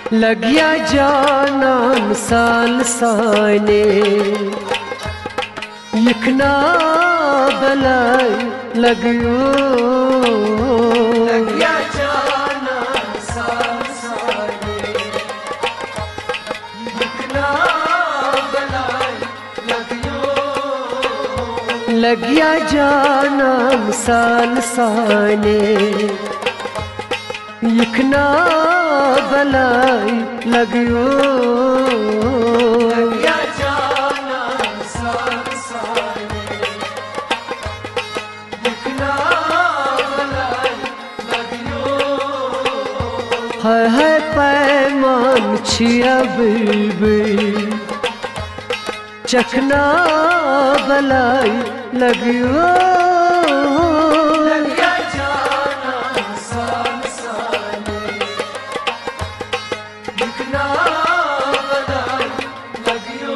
लगिया जाना मिसाल साने लिखना बलाई लगियो लगिया जाना मिसाल साने लिखना बलाई लगियो लगिया जाना मिसाल साने लिखना बलाई लगियो लगिया जाना मिसाल साने लिखना बलाई लगियो है पैमान छिया बिल्बिल चखना बलाई लगियो लगिया जाना मिसाल साने लिखना बलाई लगियो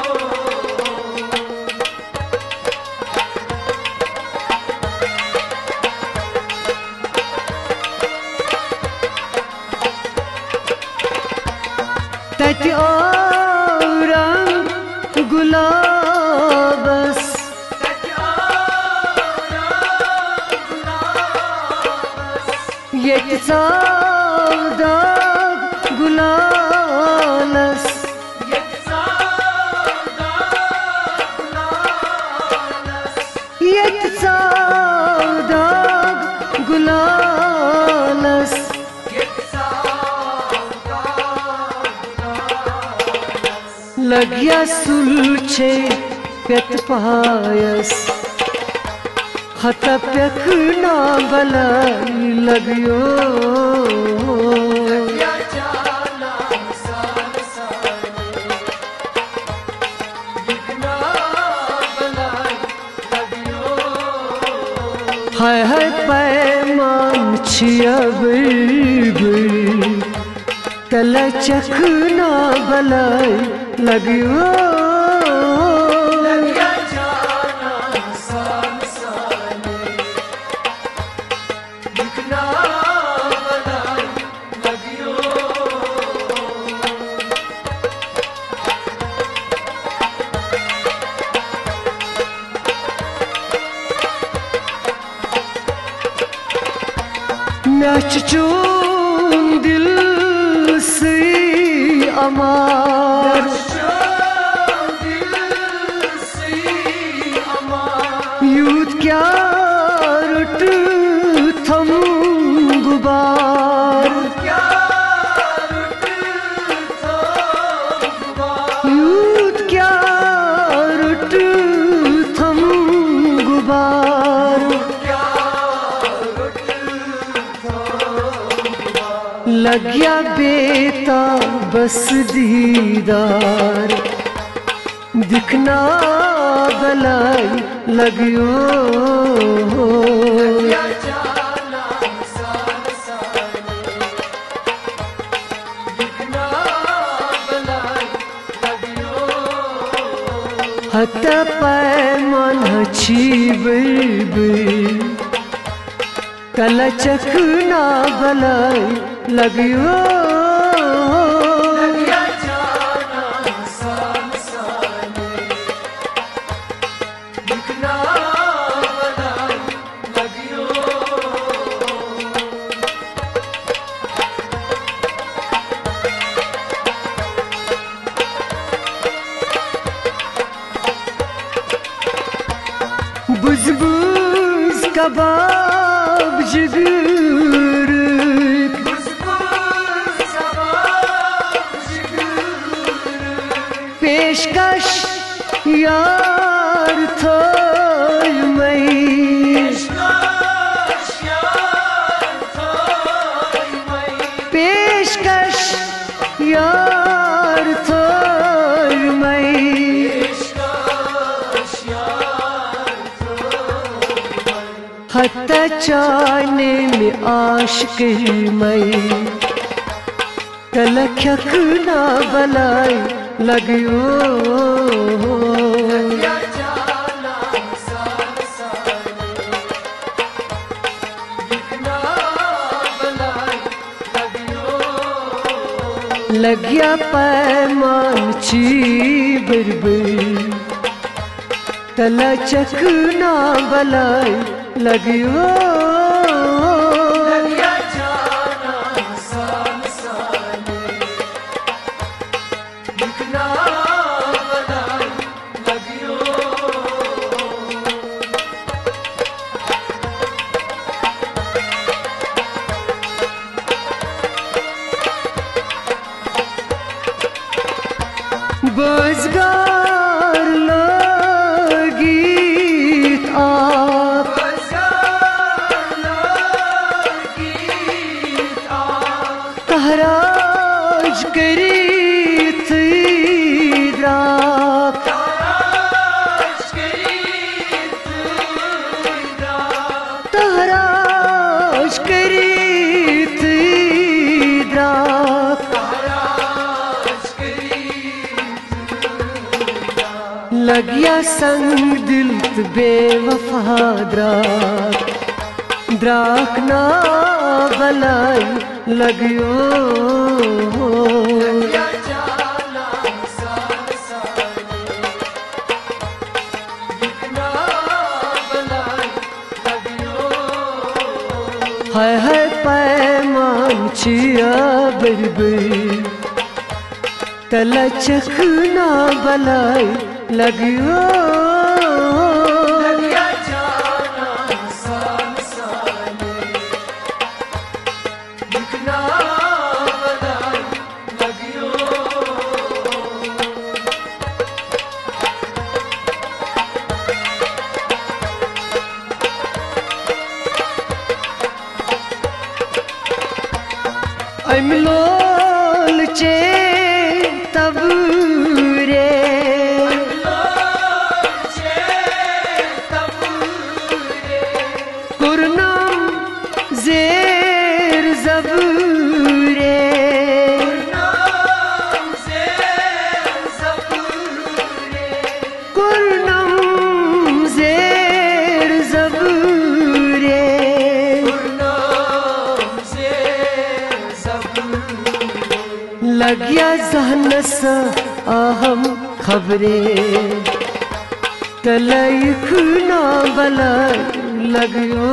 तत औरंग गुलाबस येत सावदा गुलालस येत सावदा गुलालस लगिया सुलछे पेत पायस हत पेखना बलाई लगियो लगिया जाना मिसाल साने लिखना बलाई लगियो है पैमान छिया बिल्बिल तल चखना बलाई लगियो लगिया जाना मिसाल साने लिखना बलाई लगियो नाच चून दिल से अमार यूथ क्या रुट थम गुबार यूथ क्या रुट थम गुबार लगिया बेता बस दीदार दिखना बलाई लगियो लगिया जाना मिसाल साने लिखना बलाई लगियो हत पैमान छी बिल्बिल तल चखना बलाई लगियो लगिया जाना मिसाल साने लिखना बलाई लगियो बुझबुझ कबाब जिगर पेशकश यार थोय मई पेशकश यार थोय मई हत चाने में आशिक मई तल खखना बलाई लगियो लगिया जाना मिसाल साने लिखना बलाई लगियो लग्या पैमान ची बिरबिर तला चकना बलाई लगियो लगिया जाना सान साने लिखना बनाई लगियो बजगार लगीत आप तहराज करीत रात तहराज करीत रात लगिया संग दिल बेवफा द्राक ना बलाई लगियो लगिया जाना सान साने लिखना बनाई लगियो है पैमान छिया बिरबिर तला चखना बलाई लगियो लगिया जाना सान साने लिखना बनाई लगियो अमलोल चे तब रे कुरनाम जेर जबूरे कुरनाम जेर जबूरे लगिया जहनस अहम खबरे तलैख ना बला लगियो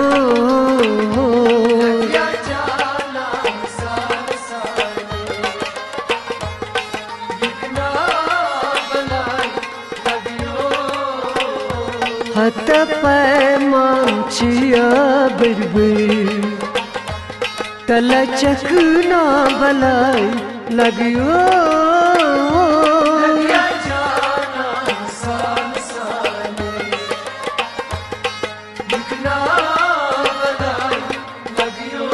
लगिया जाना सान साने लिखना बनाई लगियो हत पैमान छिया बिरबिर तला चखना बलाई लगियो लगिया जाना सान साने लिखना बनाई लगियो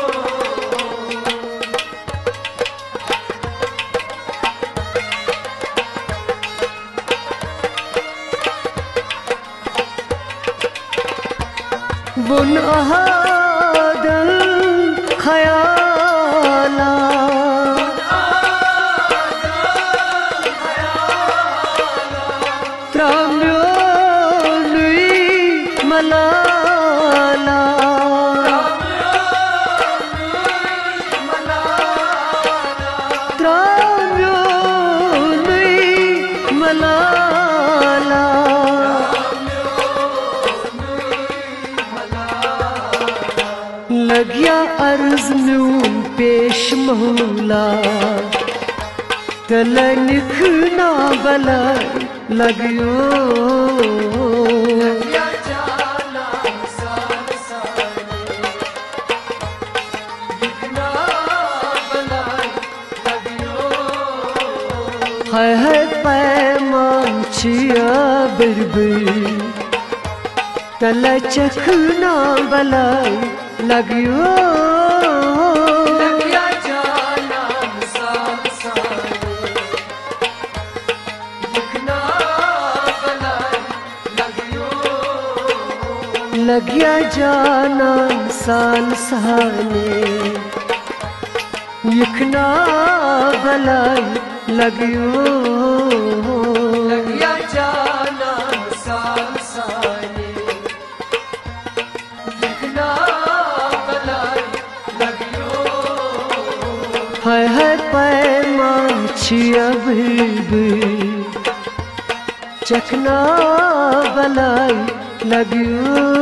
बुन अहादल खयाला त्राम्यो लुई मलाला त्राम्यो लुई मलाला लगिया अर्ज नून पेश मौला तल निखना बला लगियो लगिया जाना सान साने लिखना बनाई लगियो है पैमान छिया बिरबिर तल चखना बलाई लगियो लगिया जाना सान साने लिखना बनाई लगियो लगिया जाना सान सहाने लिखना बलाई लगियो लगिया जाना सान साने लिखना बनाई लगियो है पैमा छिया चखना बलाई लगियो